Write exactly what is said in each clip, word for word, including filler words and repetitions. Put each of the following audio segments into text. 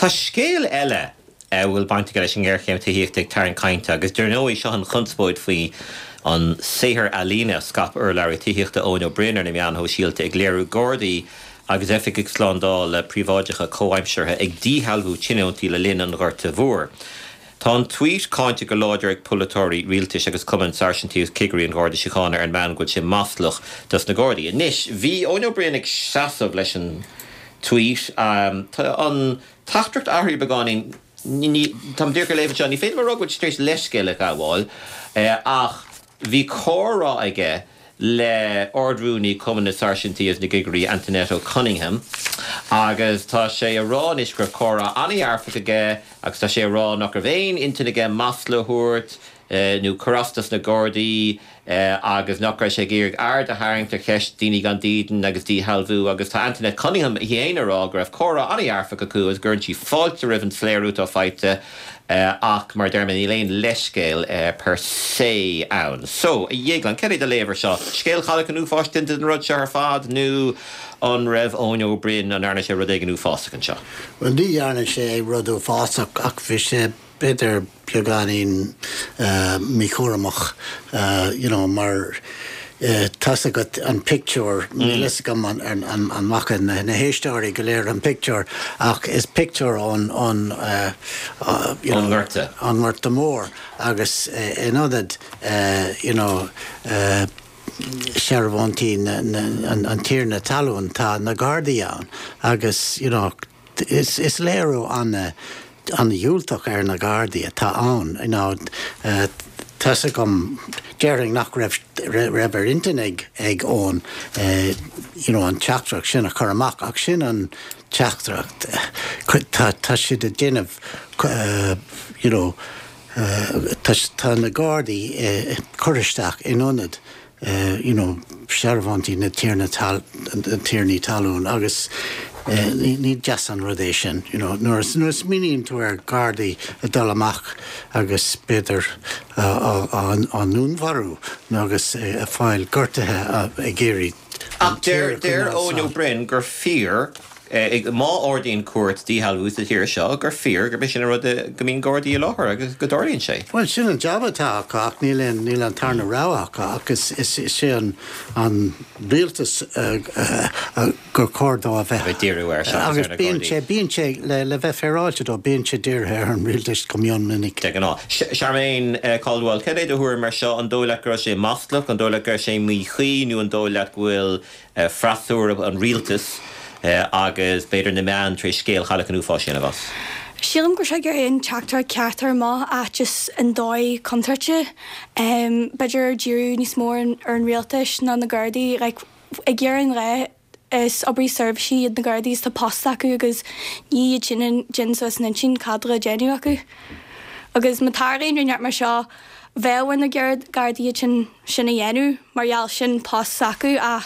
Tá scéal eile bhfuil baint go leis an gghearchéim taíocht taran cainte, agus dúir nó seo an chunspóid faoi an séhar alína scap ar leir taíochta Ónó Brenner na meán ho síalta ag léirú Gordaí agus efik ag slándáil le príváideacha comhaimseartha ag díthealbhú tinneontí le linn an ghorta mhór. Tá an tweet cáinte go láidir ag polatóirí rialtais agus cumann sarsintíos Kigery an Garda Síochána ar an meán goil sin maslach dus na Gardaí. Nis, bhí Ónó Brenner ag seasamh leis an tweet um, an tachtart ahrí begáin tam dúr go léifh Johnny féidir mar rugid strééis leiscéile gáháil ach bhí córa aige le ordrúní cumann na sarsintíos na Kigery Antoinette Cunningham agus tá sé a rán is gur córa aní arfa aige agus tá sé rá nach gur bhéin inta aige maslahúirt Uh, nu corastas na Gardaí uh, agus nachra sé géirg aird a haingtar ceist daoine gan díden agus dí halbhú agus tá Antoinette Cunningham héanará gur raibh córa aní arfa acu as gurn si fáilte ribh an sléirút á feite uh, ach mar dermin í léon leiscéil uh, per sé ann. So, a dhéaglan, ceir de léver seo? Scéil chalach an úfáistin den rud se ar fad nu an raibh Ónó Brenner an arna sé rud ag an úfásacan seo? Well, ní arna sé rud úfásach ach bhí sé beter beganin uh, michoramach uh, you know mar uh, tasa got an picture mm. lisgam an an an, an makan na históri galéir an picture ach is picture on on uh, uh, you on know Murta on Murta Moor agus uh, in other uh, you know uh, Shervantin an an Tierna Talon ta na Guardian agus you know is is lero on the an the Yultach ar na Gardaí tá an, you know, uh, tasa gom gering nach rev rev ar intanig ag ón, uh, you know, an teachtrach sin a choramach ach sin an teachtrach tá tá siad a déanamh, uh, you know, uh, tá na Gardaí uh, choristeach in onad, uh, you know, Shervanti na Tierna Tal na Tierney Talún agus Uh, ní just an rodation, you know, nurs nurs minim to our Gardaí a dalamach agus beidir uh, an an núnvarú agus uh, a fáil gortathe uh, a géirí. Ach der der Ónó Brenner gur fear ag má ordín cuat díhalbhús a tíir seo gur fear gur bis sin rud go mín Gardaí láthir agus go dáiríonn sé. Well, sin an jabbatá ach níl an níl an tarna ráach agus is sé an an rialtas gur cordá a bheith. Díirú ar se. Agus bíonn sé bíonn sé le le bheith feráilte dó bíonn sé díirthe ar an rialtas commion minic. Te gná. Charmaine Caldwell, cad é do thuair mar seo an dóla gur sé maslach, an dóla gur sé míchaí, nu an dóla bhfuil frasúr an rialtas Uh, agus beidir na meán trí scéal chalach an úfáisian a bhas. Sílam gur sé gur in teachtar ceartar má a just an dóid contarte um, beidir díú níos mór ar an rialtais ná na Gardaí like, ag ggéar an ré is obair serv siad na Gardaí tá post acu agus ní sin gin sos na sin cadra genu acu. Agus matáraon rinneart mar seo bhehain na Gardaí sin sinna dhéanú margheall sin post acu a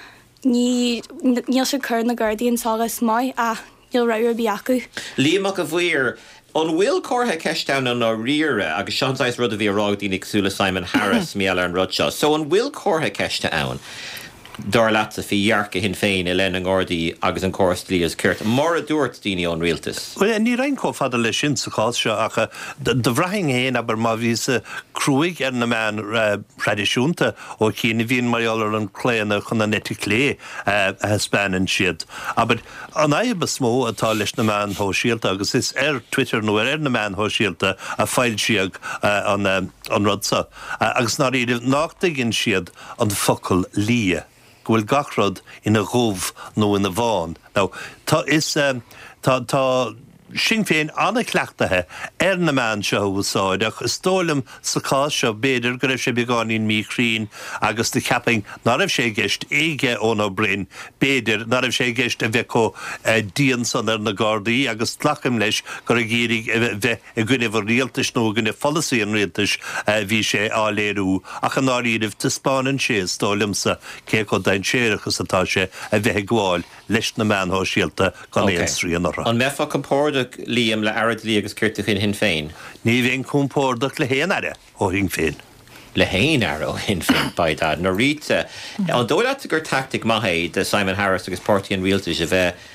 ní níl sé chur na Gardaí an ságas mai a níl raibh bí acu. Líamach a bhuiir an bhfuil córtha ceistán an á riire agus seanáis rud a bhí rágdaí agsúla Simon Harris méall an rud seo. So an bhfuil córtha ceiste ann dar leat a fi dhearca hin féin i len an Gardaí agus an choras líos cuirt. Mar a dúirt daoine an rialtas. Well, ní rain có fada le sin sa cáil seo ach de bhraithing héin aber má bhí sa cruúig ar na meán tradiisiúnta ó cína bhíon mariaal ar an cléanna chun na neti clé a spáinan siad. Aber an aibh smó atá leis na meán thó síalta agus is ar Twitter nó ar na meán thó síalta a fáil siag an an rudsa. Agus ná iad nachtaiginn siad an focail lia. Bhfuil gachrod ina ghóbh nó ina bháin. Now, tá is um, tá tá sin féin anna cleachtathe ar na meán seo úsáid ach stólam sa cá seo beidir go raibh sé beáín míchrín agus de capping ná raibh sé gist éige Ónó Brenner beidir ná raibh sé gist a bheith có díon san ar na Gardaí agus tlacham leis gur a géirig bheith a gcuineh rialtas nó gcuineh folasaí an rialtas bhí sé á léirú ach an áíirih tá spáinan sé stólam sa cé có dain séirechas atá sé a bheith gháil leis na meán thó síalta gan éon srí an ortha. An mefa compórda líam le airad lí agus cuirrta chin hin féin. Ní bhíon compórdach le héan aire ó hin féin. Le héin ar ó hin féin baidad. Na rite, an dóile gur tactic maithe de Simon Harris agus Party an Rialtas a bheith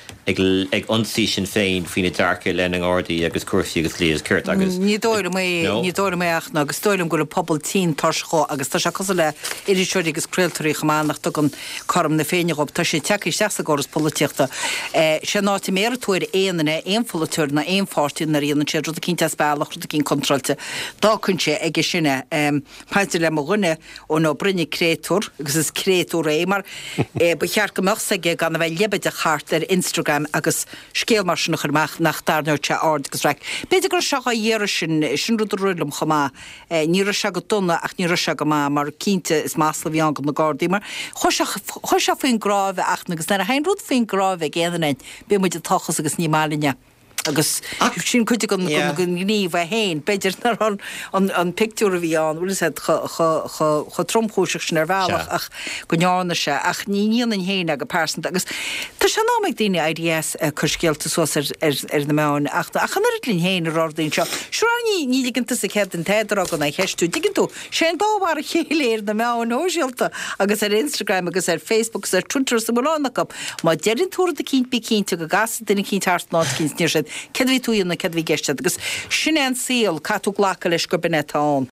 ag ag ansí sin féin fine darce lening ordaí agus cuasaí agus líos cuirt agus. Ní dóir mé ní dóir mé achna agus stoilm go le pobl tí tará agus tá se cos le idir seúí agus creaaltarí chaánach tu an chom na féine op tá sé teí seach goras políochtta. sé náti mé túir éanana éonfolúir na éonfátíí na íon sé ru a cinnte bailach ru a cín controlte. Dá chunse ige sinne peidir le gunne ó nó brinne créúr agus is créú é mar ba chear go meige gan bheith lebed a chart ar Instagram agus scéal mar sin chuach nach darneirte ád agus re. Beidir gur seach a dhéire sin sin rud ruúlam chomá ní se go donna ach ní se go má mar cínte is másla bhí an go na gádaí mar chu se faoin grábh ach agus na a hain rud faoin grábh géanain be muid a tochas agus ní máline. agus sin chuide go gníomh a héin, beidir an picú a bhí an bhfuil chu tromchúiseach sin ar bhealach ach go neána se ach níon an héine go persan agus Tá se náid daine I D S chuscéalta sos ar na mán ach achan linn héin rádaín seo. Sráí ní diginnta sa cead an teidir go na cheistú diginn tú sé dáhhar a chéléir na meán óisialta agus ar Instagram agus ar Facebook ar Twitter sa mánach má deirinn túra a cín bí cínte go gas duna cín tart ná cín níir sin Cedhí túíonna cedhí geiste agus sin an síl catú ghlacha leis go binetán